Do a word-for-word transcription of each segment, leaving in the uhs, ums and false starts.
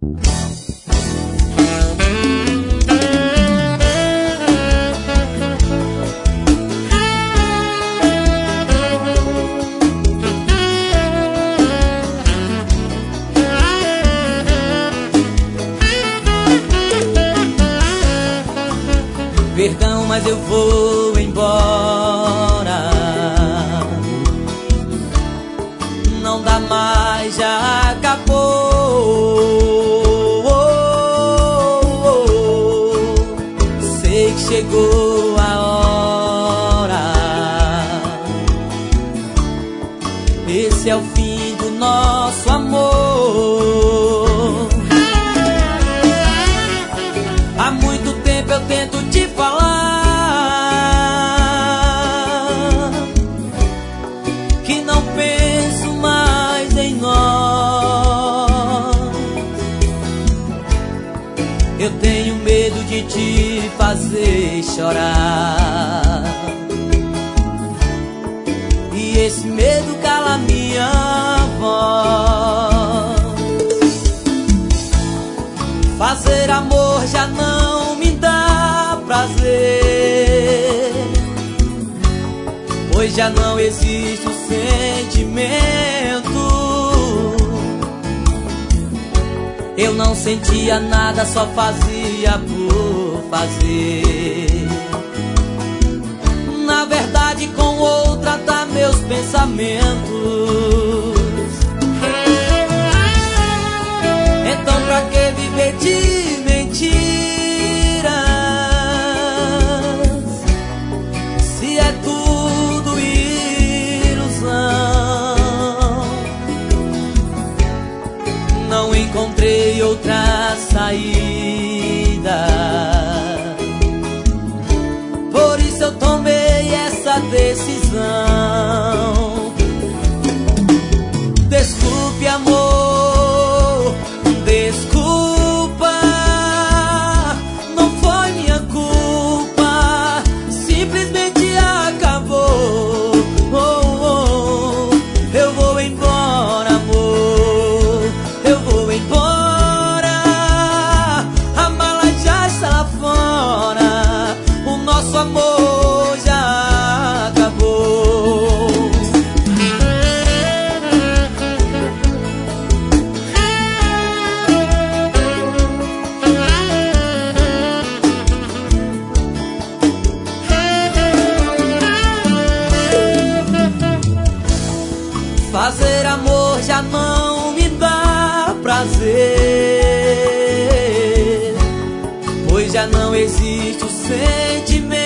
Perdão, mas eu vou embora. Não dá mais, já acabou. Sei que chegou a hora. Esse é o fim do nosso amor. Há muito tempo eu tento te falar que não penso mais em nós. Eu tenho medo de te fazer chorar, e esse medo cala minha voz. Fazer amor já não me dá prazer, pois já não existe o sentimento. Eu não sentia nada, só fazia por fazer. Na verdade, com outra tá meus pensamentos. Então pra que viver de mentiras, se é tudo ilusão? Não encontrei outra saída, por isso eu tomei essa decisão. Desculpe, amor, desculpa, não foi minha culpa, simplesmente acabou. Oh, oh, eu vou embora, amor, eu vou embora. A mala já está lá fora, o nosso amor já acabou. Fazer amor já não me dá prazer, pois já não existe o sentimento.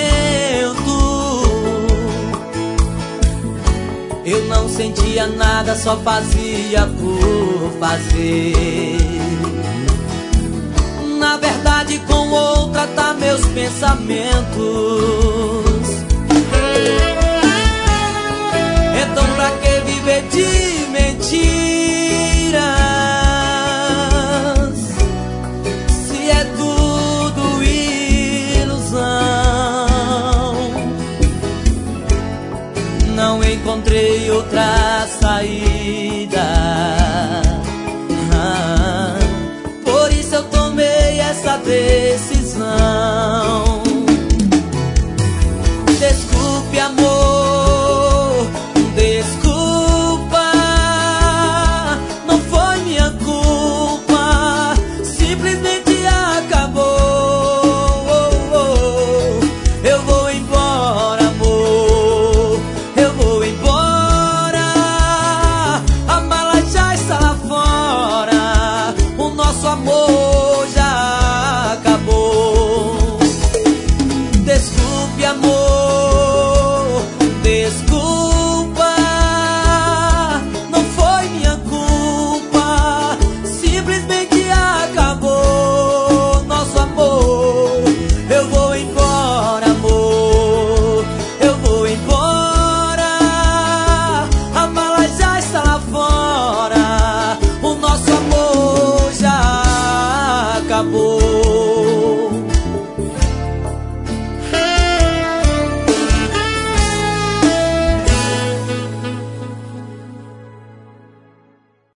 Eu não sentia nada, só fazia por fazer. Na verdade, com outra tá meus pensamentos.